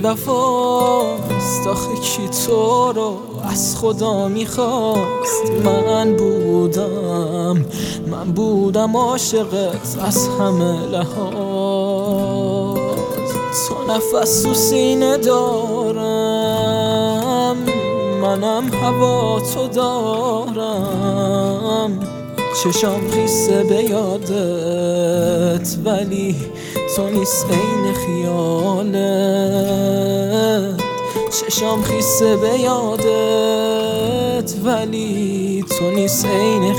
وفاست آخه کی تو رو از خدا میخواست؟ من بودم عاشقت از همه لحاظ. تو نفس تو سینه دارم، منم هوا تو دارم. چشام خیسه به یادت ولی تو نیست عین خیالت. چشام خیسه به یادت ولی تو نیست عین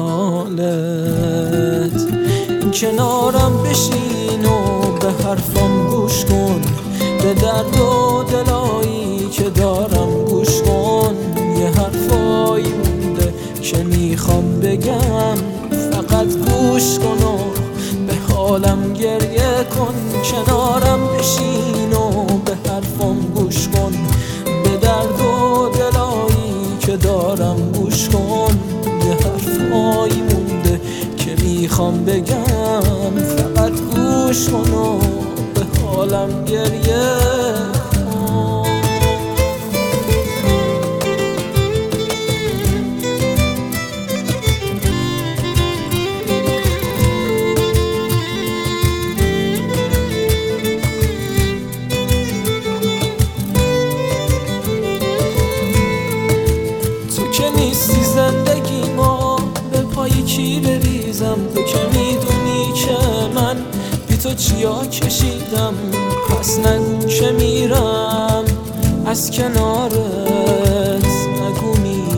خیالت. کنارم بشین و به حرفم گوش کن، به درد و دلایی که دارم گوش کن. یه حرفایی مونده که میخوام بگم، فقط گوش کن و به حالم گریه کن. کنارم بشین و به حرفم گوش کن، به درد و دلایی که دارم گوش کن. یه حرفایی مونده که میخوام بگم، فقط گوش کن و به حالم گریه کن. نیستی زندگی ما به پای کی بریزم؟ تو که میدونی که من بی تو چیا کشیدم. پس نگو که میرم از کنارت، نگو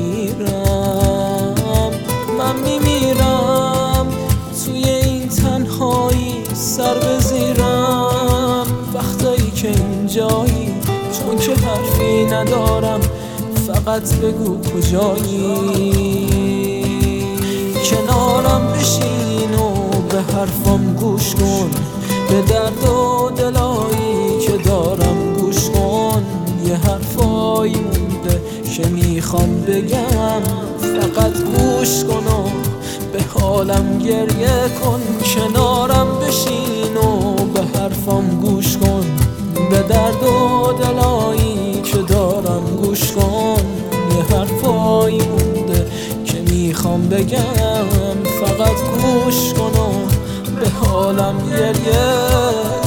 میرم. من میمیرم توی این تنهایی، سر بزیرم وقتایی که اینجایی. چون که حرفی ندارم، فقط بگو کجایی. کنارم بشین و به حرفم گوش کن، به درد و دلایی که دارم گوش کن. یه حرفایی مونده که میخوام بگم، فقط گوش کن و به حالم گریه کن. کنارم بشین و به حرفم گوش کن، به درد و دلایی که دارم گوش کن. یه حرفایی مونده که میخوام بگم، فقط گوش کن و به حالم گریه